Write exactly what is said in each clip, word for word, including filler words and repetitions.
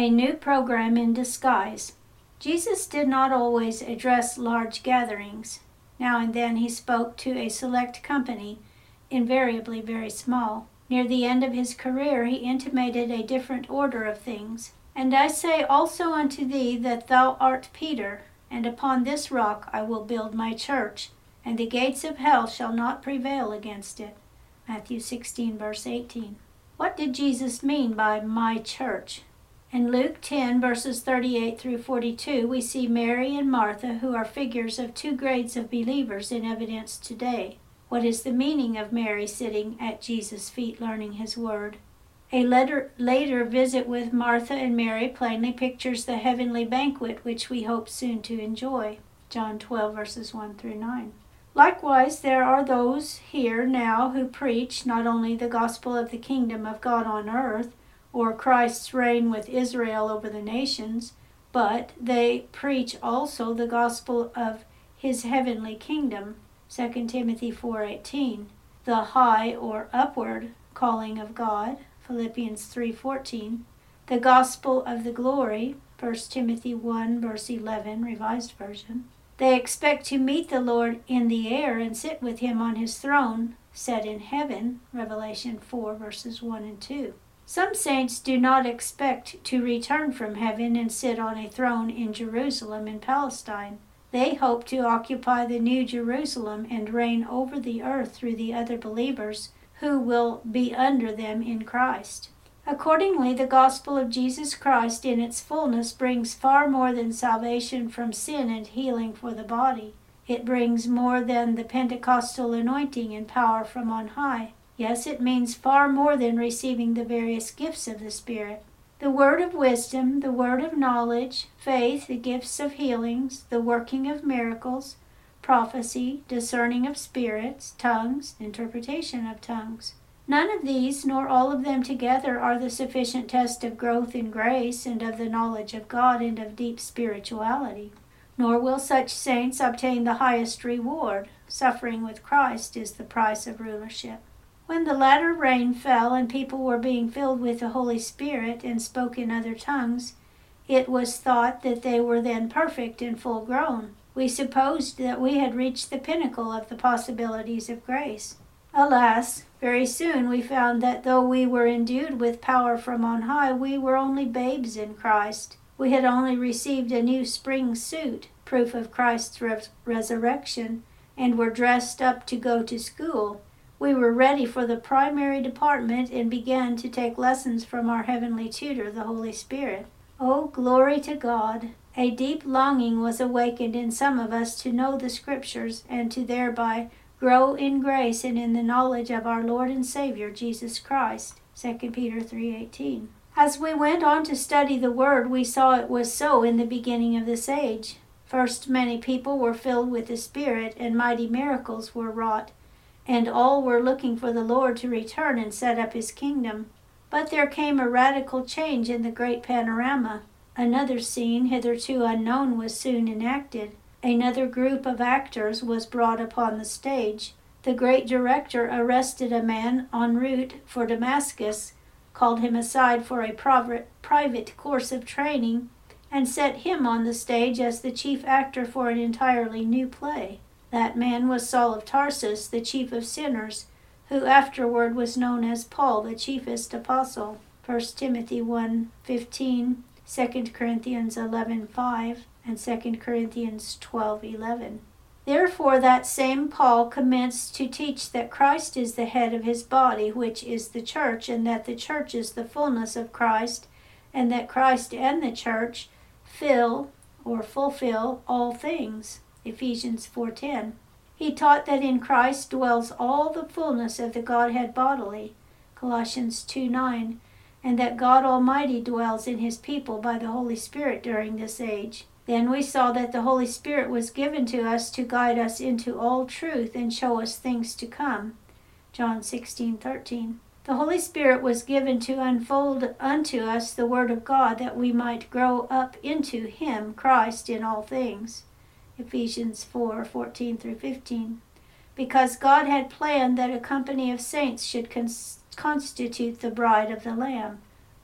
A new program in disguise. Jesus did not always address large gatherings. Now and then he spoke to a select company, invariably very small. Near the end of his career he intimated a different order of things. And I say also unto thee that thou art Peter, and upon this rock I will build my church, and the gates of hell shall not prevail against it. Matthew sixteen, verse eighteen. What did Jesus mean by my church? In Luke ten, verses thirty-eight through forty-two, we see Mary and Martha, who are figures of two grades of believers in evidence today. What is the meaning of Mary sitting at Jesus' feet learning his word? A later, later visit with Martha and Mary plainly pictures the heavenly banquet which we hope soon to enjoy. John twelve, verses one through nine. Likewise, there are those here now who preach not only the gospel of the kingdom of God on earth, or Christ's reign with Israel over the nations, but they preach also the gospel of his heavenly kingdom, Second Timothy four eighteen, the high or upward calling of God, Philippians three fourteen, the gospel of the glory, First Timothy one, verse eleven, Revised Version. They expect to meet the Lord in the air and sit with him on his throne, set in heaven, Revelation four, verses one and two. Some saints do not expect to return from heaven and sit on a throne in Jerusalem in Palestine. They hope to occupy the new Jerusalem and reign over the earth through the other believers who will be under them in Christ. Accordingly, the gospel of Jesus Christ in its fullness brings far more than salvation from sin and healing for the body. It brings more than the Pentecostal anointing and power from on high. Yes, it means far more than receiving the various gifts of the Spirit. The word of wisdom, the word of knowledge, faith, the gifts of healings, the working of miracles, prophecy, discerning of spirits, tongues, interpretation of tongues. None of these, nor all of them together, are the sufficient test of growth in grace and of the knowledge of God and of deep spirituality. Nor will such saints obtain the highest reward. Suffering with Christ is the price of rulership. When the latter rain fell and people were being filled with the Holy Spirit and spoke in other tongues, it was thought that they were then perfect and full grown. We supposed that we had reached the pinnacle of the possibilities of grace. Alas, very soon we found that though we were endued with power from on high, we were only babes in Christ. We had only received a new spring suit, proof of Christ's res- resurrection, and were dressed up to go to school. We were ready for the primary department and began to take lessons from our heavenly tutor, the Holy Spirit. Oh, glory to God! A deep longing was awakened in some of us to know the Scriptures and to thereby grow in grace and in the knowledge of our Lord and Savior, Jesus Christ. Second Peter three eighteen. As we went on to study the Word, we saw it was so in the beginning of this age. First, many people were filled with the Spirit, and mighty miracles were wrought, and all were looking for the Lord to return and set up his kingdom. But there came a radical change in the great panorama. Another scene, hitherto unknown, was soon enacted. Another group of actors was brought upon the stage. The great director arrested a man en route for Damascus, called him aside for a private course of training, and set him on the stage as the chief actor for an entirely new play. That man was Saul of Tarsus, the chief of sinners, who afterward was known as Paul, the chiefest apostle. First Timothy one fifteen, Second Corinthians eleven five, and Second Corinthians twelve eleven. Therefore that same Paul commenced to teach that Christ is the head of his body, which is the church, and that the church is the fullness of Christ, and that Christ and the church fill or fulfill all things. Ephesians four ten. He taught that in Christ dwells all the fullness of the Godhead bodily, Colossians two nine, and that God Almighty dwells in his people by the Holy Spirit during this age. Then we saw that the Holy Spirit was given to us to guide us into all truth and show us things to come, John sixteen thirteen. The Holy Spirit was given to unfold unto us the Word of God, that we might grow up into him, Christ, in all things, Ephesians four fourteen through fifteen. Because God had planned that a company of saints should cons- constitute the bride of the Lamb.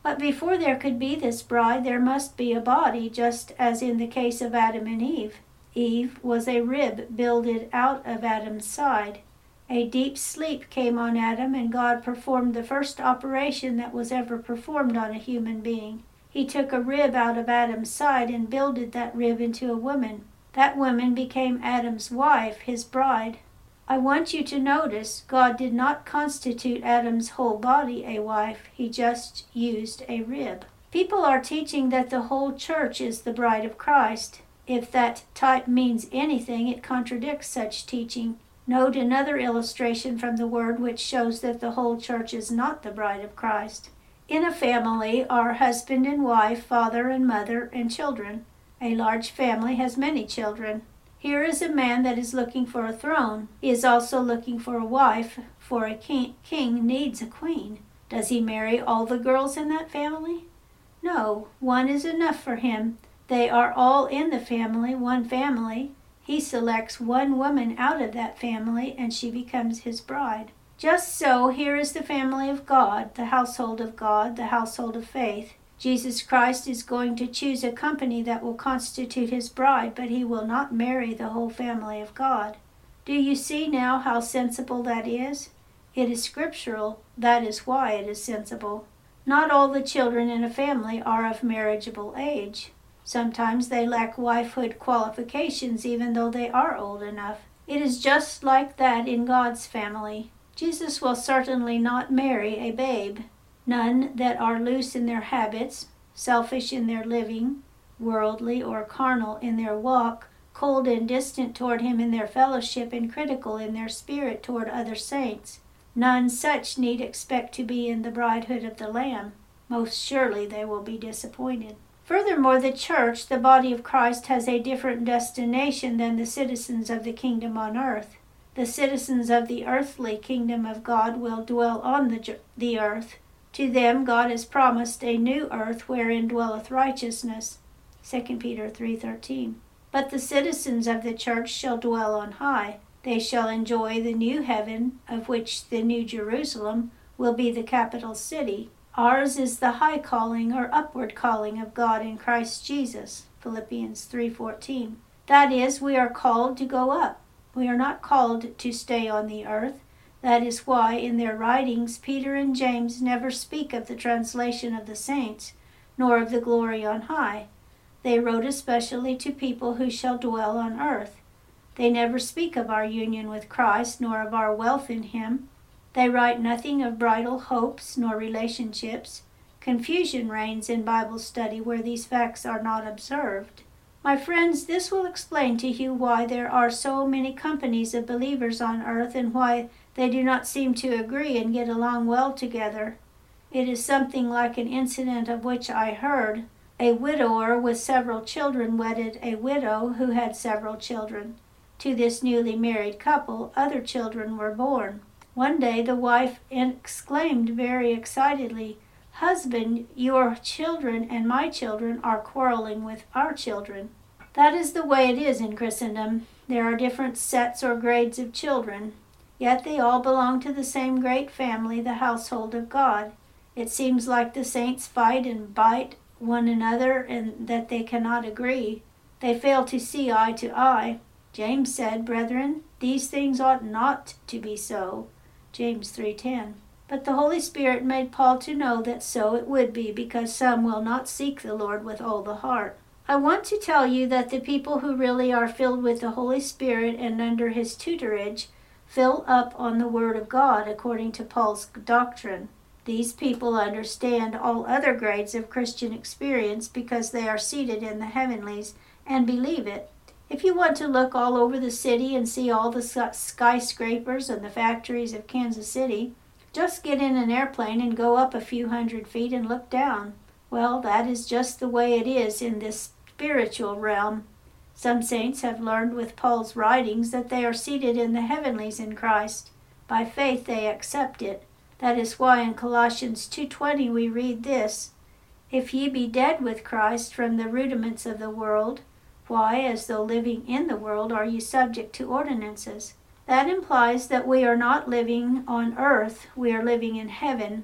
But before there could be this bride, there must be a body, just as in the case of Adam and Eve. Eve was a rib builded out of Adam's side. A deep sleep came on Adam, and God performed the first operation that was ever performed on a human being. He took a rib out of Adam's side and builded that rib into a woman. That woman became Adam's wife, his bride. I want you to notice God did not constitute Adam's whole body a wife. He just used a rib. People are teaching that the whole church is the bride of Christ. If that type means anything, it contradicts such teaching. Note another illustration from the Word which shows that the whole church is not the bride of Christ. In a family are husband and wife, father and mother, and children. A large family has many children. Here is a man that is looking for a throne. He is also looking for a wife, for a king, king needs a queen. Does he marry all the girls in that family? No, one is enough for him. They are all in the family, one family. He selects one woman out of that family, and she becomes his bride. Just so, here is the family of God, the household of God, the household of faith. Jesus Christ is going to choose a company that will constitute his bride, but he will not marry the whole family of God. Do you see now how sensible that is? It is scriptural. That is why it is sensible. Not all the children in a family are of marriageable age. Sometimes they lack wifehood qualifications even though they are old enough. It is just like that in God's family. Jesus will certainly not marry a babe. None that are loose in their habits, selfish in their living, worldly or carnal in their walk, cold and distant toward him in their fellowship, and critical in their spirit toward other saints. None such need expect to be in the bridehood of the Lamb. Most surely they will be disappointed. Furthermore, the church, the body of Christ, has a different destination than the citizens of the kingdom on earth. The citizens of the earthly kingdom of God will dwell on the, the earth. To them God has promised a new earth wherein dwelleth righteousness. Second Peter three thirteen. But the citizens of the church shall dwell on high. They shall enjoy the new heaven, of which the new Jerusalem will be the capital city. Ours is the high calling or upward calling of God in Christ Jesus, Philippians three fourteen. That is, we are called to go up. We are not called to stay on the earth. That is why in their writings Peter and James never speak of the translation of the saints, nor of the glory on high. They wrote especially to people who shall dwell on earth. They never speak of our union with Christ, nor of our wealth in him. They write nothing of bridal hopes nor relationships. Confusion reigns in Bible study where these facts are not observed. My friends, this will explain to you why there are so many companies of believers on earth and why they do not seem to agree and get along well together. It is something like an incident of which I heard. A widower with several children wedded a widow who had several children. To this newly married couple, other children were born. One day the wife exclaimed very excitedly, "Husband, your children and my children are quarreling with our children." That is the way it is in Christendom. There are different sets or grades of children, yet they all belong to the same great family, the household of God. It seems like the saints fight and bite one another and that they cannot agree. They fail to see eye to eye. James said, "Brethren, these things ought not to be so." James three ten. But the Holy Spirit made Paul to know that so it would be, because some will not seek the Lord with all the heart. I want to tell you that the people who really are filled with the Holy Spirit and under his tutorage fill up on the Word of God according to Paul's doctrine. These people understand all other grades of Christian experience because they are seated in the heavenlies and believe it. If you want to look all over the city and see all the skyscrapers and the factories of Kansas City, just get in an airplane and go up a few hundred feet and look down. Well, that is just the way it is in this spiritual realm. Some saints have learned with Paul's writings that they are seated in the heavenlies in Christ. By faith they accept it. That is why in Colossians two twenty we read this, "If ye be dead with Christ from the rudiments of the world, why, as though living in the world, are ye subject to ordinances?" That implies that we are not living on earth, we are living in heaven,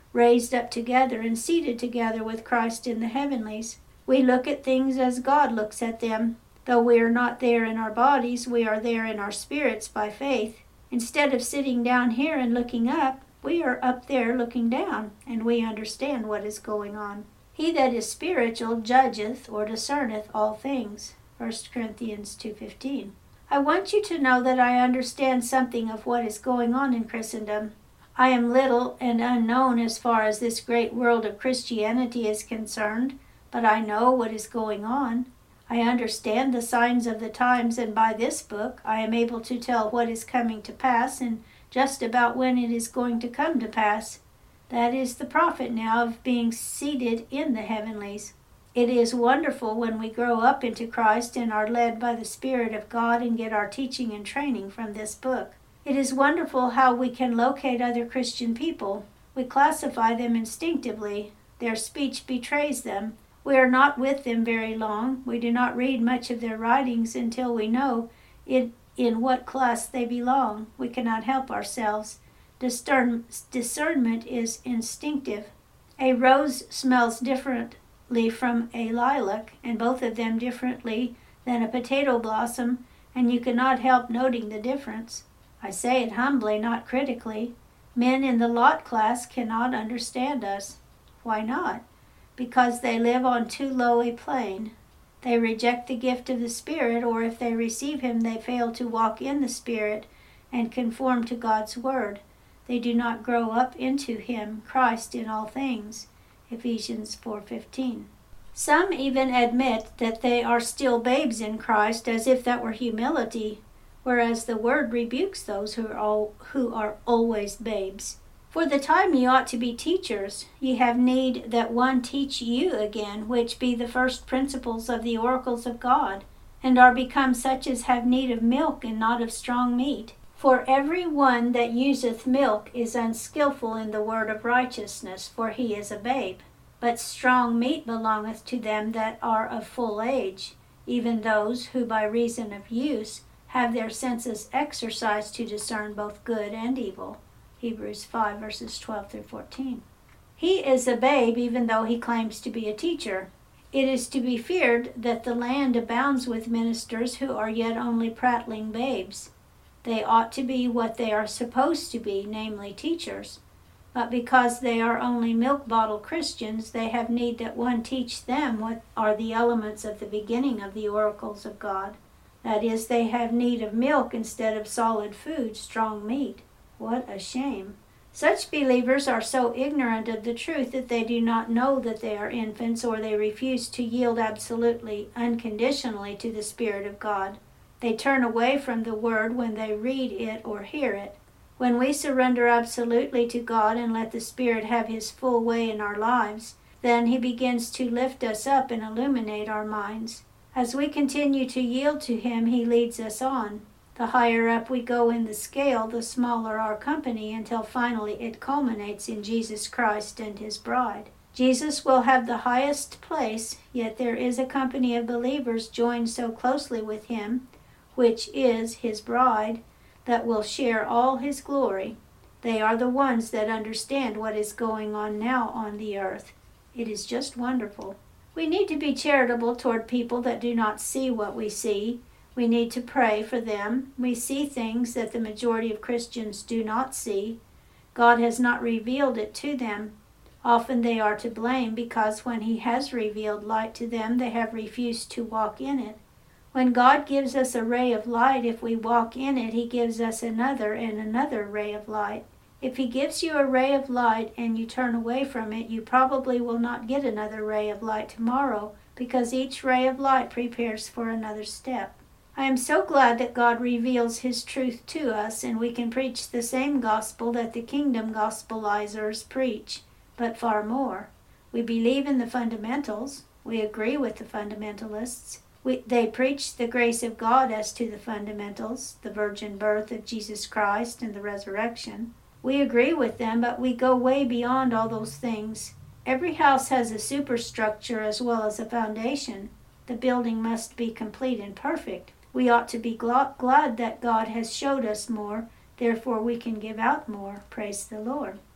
raised up together and seated together with Christ in the heavenlies. We look at things as God looks at them. Though we are not there in our bodies, we are there in our spirits by faith. Instead of sitting down here and looking up, we are up there looking down, and we understand what is going on. He that is spiritual judgeth or discerneth all things. First Corinthians two fifteen. I want you to know that I understand something of what is going on in Christendom. I am little and unknown as far as this great world of Christianity is concerned, but I know what is going on. I understand the signs of the times, and by this book I am able to tell what is coming to pass and just about when it is going to come to pass. That is the profit now of being seated in the heavenlies. It is wonderful when we grow up into Christ and are led by the Spirit of God and get our teaching and training from this book. It is wonderful how we can locate other Christian people. We classify them instinctively. Their speech betrays them. We are not with them very long. We do not read much of their writings until we know in, in what class they belong. We cannot help ourselves. Discern, discernment is instinctive. A rose smells differently from a lilac, and both of them differently than a potato blossom, and you cannot help noting the difference. I say it humbly, not critically. Men in the Lot class cannot understand us. Why not? Because they live on too low a plane. They reject the gift of the Spirit, or if they receive him, they fail to walk in the Spirit and conform to God's Word. They do not grow up into him, Christ, in all things. Ephesians four fifteen. Some even admit that they are still babes in Christ, as if that were humility, whereas the Word rebukes those who are, all, who are always babes. For the time ye ought to be teachers, ye have need that one teach you again, which be the first principles of the oracles of God, and are become such as have need of milk and not of strong meat. For every one that useth milk is unskilful in the word of righteousness, for he is a babe. But strong meat belongeth to them that are of full age, even those who by reason of use have their senses exercised to discern both good and evil. Hebrews five, verses twelve through fourteen. He is a babe even though he claims to be a teacher. It is to be feared that the land abounds with ministers who are yet only prattling babes. They ought to be what they are supposed to be, namely teachers. But because they are only milk bottle Christians, they have need that one teach them what are the elements of the beginning of the oracles of God. That is, they have need of milk instead of solid food, strong meat. What a shame. Such believers are so ignorant of the truth that they do not know that they are infants, or they refuse to yield absolutely, unconditionally to the Spirit of God. They turn away from the Word when they read it or hear it. When we surrender absolutely to God and let the Spirit have his full way in our lives, then he begins to lift us up and illuminate our minds. As we continue to yield to him, he leads us on. The higher up we go in the scale, the smaller our company, until finally it culminates in Jesus Christ and his bride. Jesus will have the highest place, yet there is a company of believers joined so closely with him, which is his bride, that will share all his glory. They are the ones that understand what is going on now on the earth. It is just wonderful. We need to be charitable toward people that do not see what we see. We need to pray for them. We see things that the majority of Christians do not see. God has not revealed it to them. Often they are to blame because when he has revealed light to them, they have refused to walk in it. When God gives us a ray of light, if we walk in it, he gives us another and another ray of light. If he gives you a ray of light and you turn away from it, you probably will not get another ray of light tomorrow, because each ray of light prepares for another step. I am so glad that God reveals his truth to us, and we can preach the same gospel that the kingdom gospelizers preach, but far more. We believe in the fundamentals. We agree with the fundamentalists. We, they preach the grace of God as to the fundamentals, the virgin birth of Jesus Christ and the resurrection. We agree with them, but we go way beyond all those things. Every house has a superstructure as well as a foundation. The building must be complete and perfect. We ought to be gl- glad that God has showed us more, therefore we can give out more. Praise the Lord.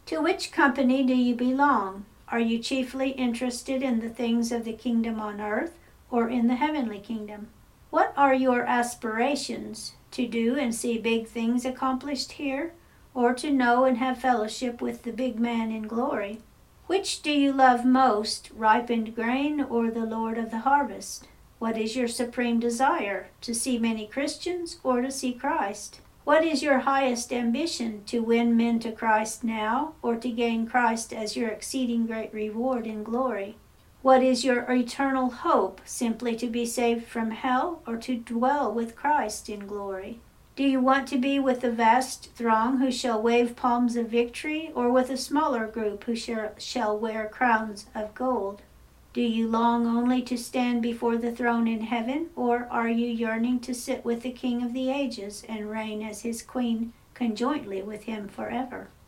To which company do you belong? Are you chiefly interested in the things of the kingdom on earth or in the heavenly kingdom? What are your aspirations? To do and see big things accomplished here, or to know and have fellowship with the big man in glory? Which do you love most, ripened grain or the Lord of the harvest? What is your supreme desire, to see many Christians or to see Christ? What is your highest ambition, to win men to Christ now, or to gain Christ as your exceeding great reward in glory? What is your eternal hope, simply to be saved from hell, or to dwell with Christ in glory? Do you want to be with the vast throng who shall wave palms of victory, or with a smaller group who shall wear crowns of gold? Do you long only to stand before the throne in heaven, or are you yearning to sit with the King of the ages and reign as his queen conjointly with him forever?